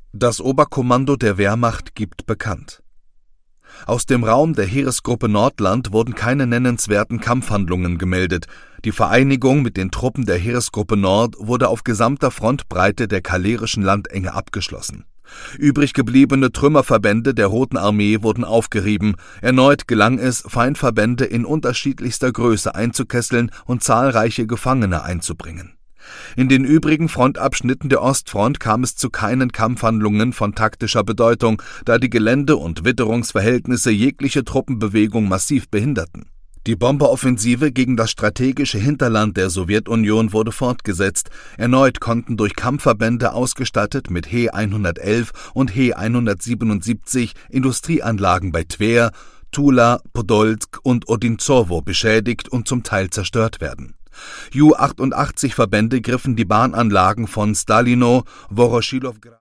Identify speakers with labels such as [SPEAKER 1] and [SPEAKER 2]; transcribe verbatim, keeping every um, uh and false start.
[SPEAKER 1] Das Oberkommando der Wehrmacht gibt bekannt: Aus dem Raum der Heeresgruppe Nordland wurden keine nennenswerten Kampfhandlungen gemeldet. Die Vereinigung mit den Truppen der Heeresgruppe Nord wurde auf gesamter Frontbreite der kalerischen Landenge abgeschlossen. Übrig gebliebene Trümmerverbände der Roten Armee wurden aufgerieben. Erneut gelang es, Feindverbände in unterschiedlichster Größe einzukesseln und zahlreiche Gefangene einzubringen. In den übrigen Frontabschnitten der Ostfront kam es zu keinen Kampfhandlungen von taktischer Bedeutung, da die Gelände- und Witterungsverhältnisse jegliche Truppenbewegung massiv behinderten. Die Bomberoffensive gegen das strategische Hinterland der Sowjetunion wurde fortgesetzt. Erneut konnten durch Kampfverbände ausgestattet mit He hundertelf und He hundertsiebenundsiebzig Industrieanlagen bei Twer, Tula, Podolsk und Odintsowo beschädigt und zum Teil zerstört werden. Ju achtundachtzig Verbände griffen die Bahnanlagen von Stalino, Woroschilowgrad